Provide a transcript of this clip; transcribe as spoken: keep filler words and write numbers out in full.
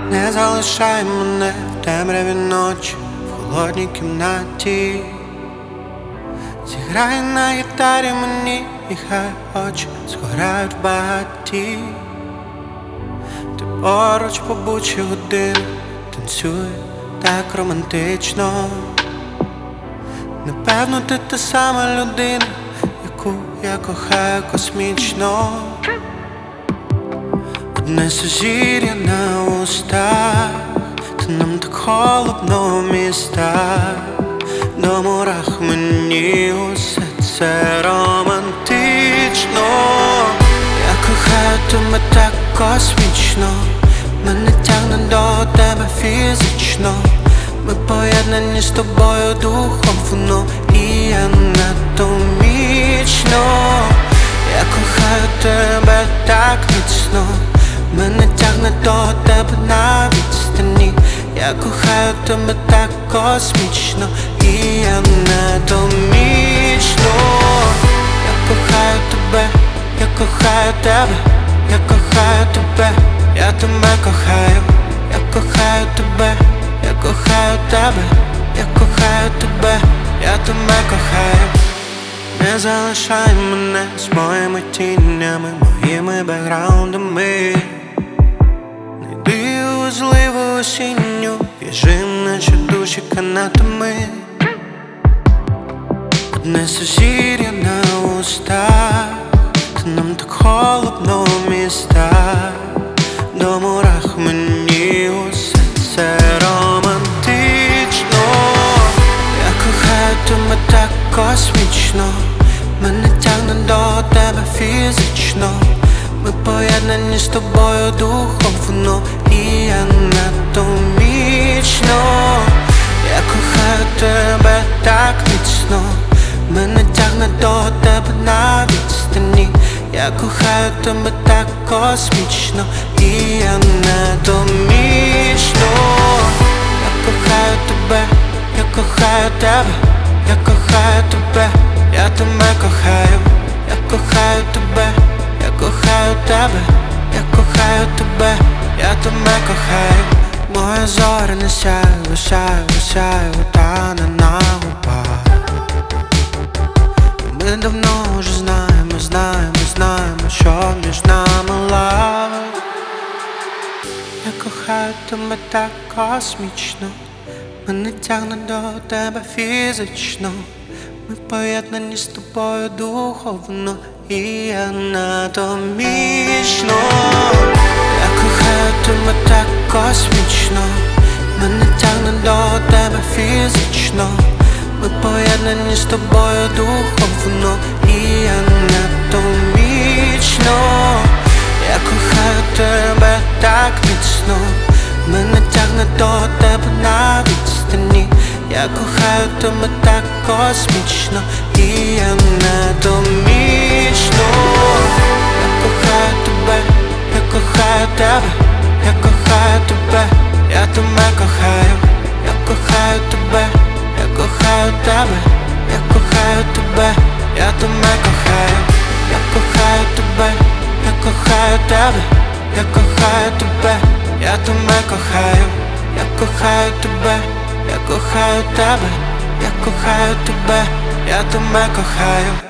Не залишай мене в темряві ночі, в холодній кімнаті. Зіграй на гітарі мені, і хай очі згорають в багаті. Ти поруч побучі години, танцюй так романтично. Напевно, ти та сама людина, яку я кохаю космічно. Одне сузір'я на устах, та нам так холодно в містах. До мурах мені усе це романтично. Я кохаю тебе так космічно, мене тягне до тебе фізично. Ми поєднані з тобою духовно і анатомічно. Я кохаю тебе так міцно, мене тягне до тебе на відстані. Я кохаю тебе так космічно і анатомічно. Я кохаю тебе, я кохаю тебе, я кохаю тебе, я тебе кохаю, я кохаю тебе, я кохаю тебе, я кохаю тебе, я тебе кохаю. Не залишай мене з моїми тінями, моїми бекграундами. Не йди у зливу осінню, в'яжи наче душі канатами. Одне сузір'я на устах, та нам так холодно в містах. До мурах мені усе це романтично. Я кохаю тебе так космічно, мене тягне до тебе фізично. Ми поєднані з тобою духовно і анатомічно. Я кохаю тебе так міцно, мене тягне до тебе на відстані. Я кохаю тебе так космічно і анатомічно. Я кохаю тебе, я кохаю тебе, я кохаю тебе, я тебе кохаю, я кохаю тебе, я кохаю тебе, я кохаю тебе, я тебе кохаю. Моє зоряне сяйво, сяйво, сяйво тане на губах. Ми давно вже знаємо, знаємо, знаємо, що між нами лав. Я кохаю тебе так космічно, мене тягне до тебе фізично. Ми поєднані з тобою духовно і анатомічно. Я кохаю тебе так космічно, мене тягне до тебе фізично. Ми поєднані з тобою духовно і анатомічно. Я кохаю тебе так міцно, мене тягне до тебе на відстані. Я кохаю тебе так космічно і анатомічно. Я кохаю тебе, я кохаю тебе, я кохаю тебе, я тебе кохаю, я кохаю тебе, я кохаю тебе, я кохаю тебе, я тебе кохаю, я кохаю тебе, я кохаю тебе, я кохаю тебе, я тебе кохаю, я кохаю тебе, я кохаю тебе, я кохаю тебе, я тебе кохаю.